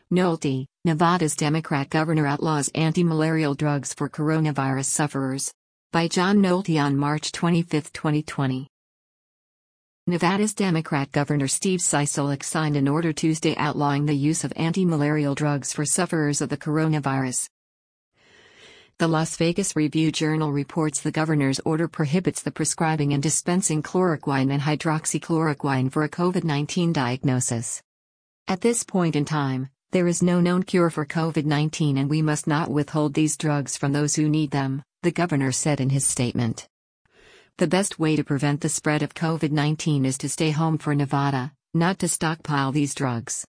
Nolte, Nevada's Democrat governor outlaws anti-malarial drugs for coronavirus sufferers. By John Nolte on March 25, 2020. Nevada's Democrat Governor Steve Sisolak signed an order Tuesday outlawing the use of anti-malarial drugs for sufferers of the coronavirus. The Las Vegas Review-Journal reports the governor's order prohibits the prescribing and dispensing chloroquine and hydroxychloroquine for a COVID-19 diagnosis. At this point in time, there is no known cure for COVID-19 and we must not withhold these drugs from those who need them, the governor said in his statement. The best way to prevent the spread of COVID-19 is to stay home for Nevada, not to stockpile these drugs.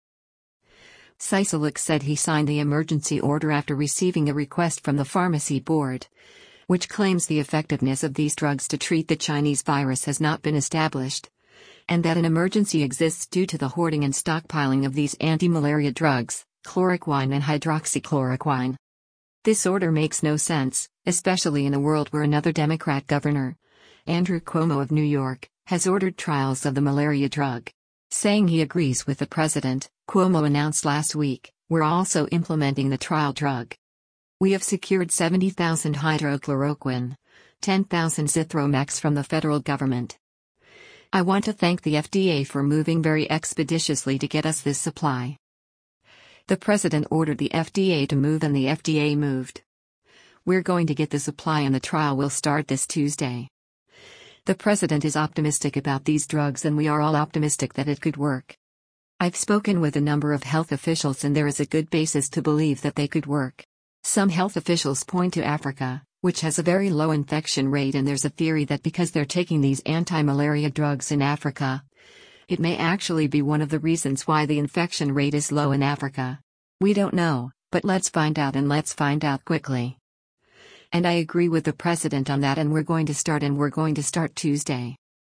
Sisolak said he signed the emergency order after receiving a request from the Pharmacy Board, which claims the effectiveness of these drugs to treat the Chinese virus has not been established, and that an emergency exists due to the hoarding and stockpiling of these anti-malaria drugs, chloroquine and hydroxychloroquine. This order makes no sense, especially in a world where another Democrat governor, Andrew Cuomo of New York, has ordered trials of the malaria drug. Saying he agrees with the president, Cuomo announced last week, "We're also implementing the trial drug. We have secured 70,000 hydrochloroquine, 10,000 Zithromax from the federal government. I want to thank the FDA for moving very expeditiously to get us this supply." The president ordered the FDA to move and the FDA moved. "We're going to get the supply and the trial will start this Tuesday." The president is optimistic about these drugs and we are all optimistic that it could work. "I've spoken with a number of health officials and there is a good basis to believe that they could work. Some health officials point to Africa, which has a very low infection rate, and there's a theory that because they're taking these anti-malaria drugs in Africa, it may actually be one of the reasons why the infection rate is low in Africa. We don't know, but let's find out and let's find out quickly. And I agree with the president on that and we're going to start Tuesday."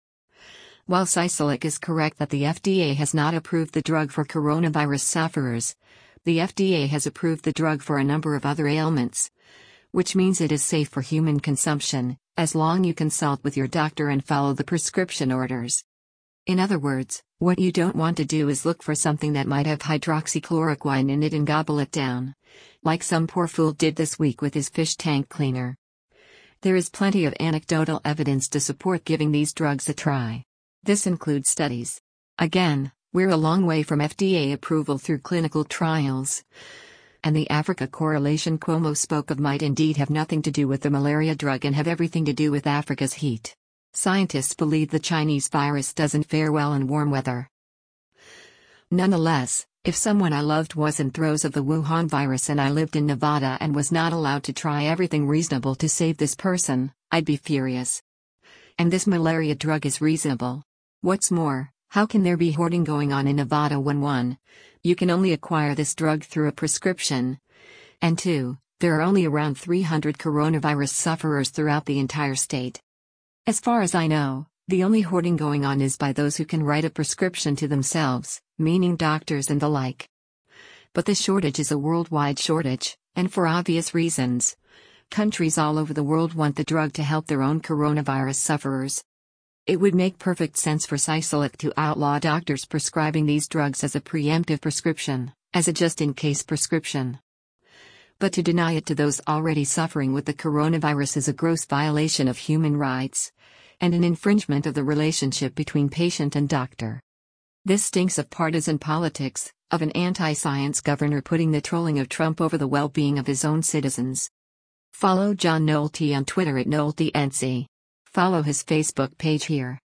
While Sisolak is correct that the FDA has not approved the drug for coronavirus sufferers, the FDA has approved the drug for a number of other ailments, which means it is safe for human consumption, as long as you consult with your doctor and follow the prescription orders. In other words, what you don't want to do is look for something that might have hydroxychloroquine in it and gobble it down, like some poor fool did this week with his fish tank cleaner. There is plenty of anecdotal evidence to support giving these drugs a try. This includes studies. Again, we're a long way from FDA approval through clinical trials. And the Africa correlation Cuomo spoke of might indeed have nothing to do with the malaria drug and have everything to do with Africa's heat. Scientists believe the Chinese virus doesn't fare well in warm weather. Nonetheless, if someone I loved was in throes of the Wuhan virus and I lived in Nevada and was not allowed to try everything reasonable to save this person, I'd be furious. And this malaria drug is reasonable. What's more, how can there be hoarding going on in Nevada when 1. You can only acquire this drug through a prescription, and 2. There are only around 300 coronavirus sufferers throughout the entire state. As far as I know, the only hoarding going on is by those who can write a prescription to themselves, meaning doctors and the like. But the shortage is a worldwide shortage, and for obvious reasons. Countries all over the world want the drug to help their own coronavirus sufferers. It would make perfect sense for Sisolak to outlaw doctors prescribing these drugs as a preemptive prescription, as a just-in-case prescription. But to deny it to those already suffering with the coronavirus is a gross violation of human rights, and an infringement of the relationship between patient and doctor. This stinks of partisan politics, of an anti-science governor putting the trolling of Trump over the well-being of his own citizens. Follow John Nolte on Twitter @NolteNC. Follow his Facebook page here.